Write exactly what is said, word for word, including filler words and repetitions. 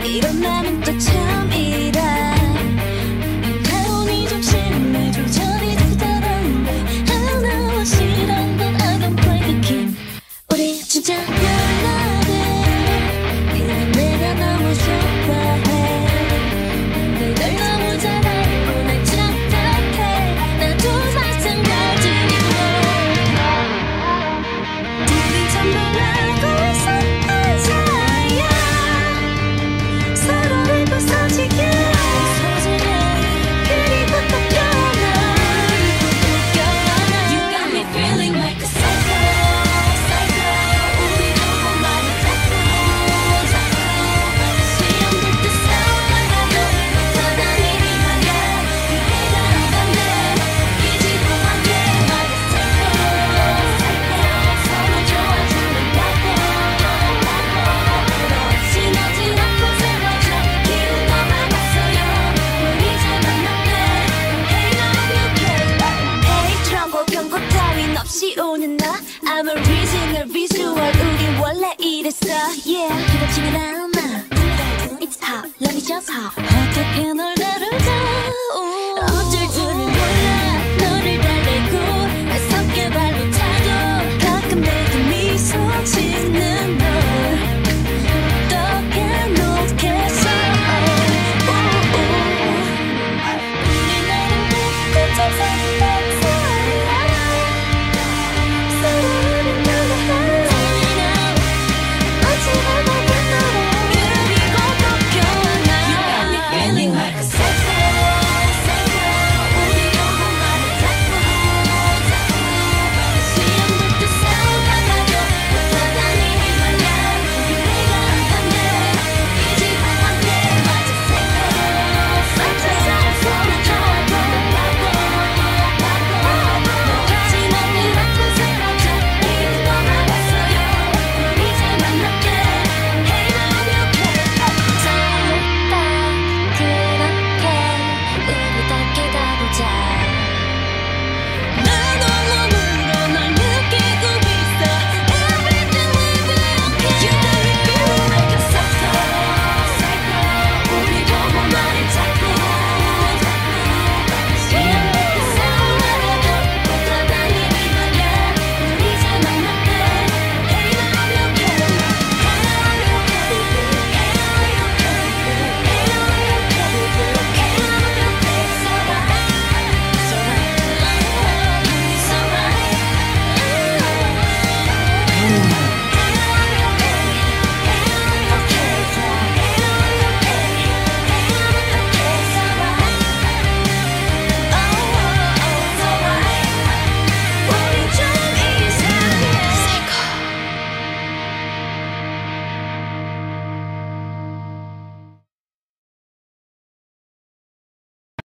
이런 나는 또 처음이라 가온이 좀 심해 조절이 되다던데 하나와 싫은 건 I don't play the game. 우리 진짜 연락해. 이런 내가 너무 좋아해. 널 너무 잘 알고 날 착각해. 나도 살짝 날 지니고 우리 전부 알고 있었던 사이야. 서로를 부서지게 그리고 또 변한 You got me feeling like a psycho, psycho. 우리 너무 많이 자꾸 자꾸 시험들 때 싸워나가도 못하던 일이 말야. 그래가 나간대 이지도 않게 말해 psycho, psycho. 서로 좋아주는다고 지나지 않고 새로져 기운 더 남았어요. 우리 잘 만났네. Hey now you can Hey 트럼고 경고 따윈 없이 오는 나 I'm a original visual. 우리 원래 이랬어. Yeah 기다치면 않아. It's hot let me just hop. 어떻게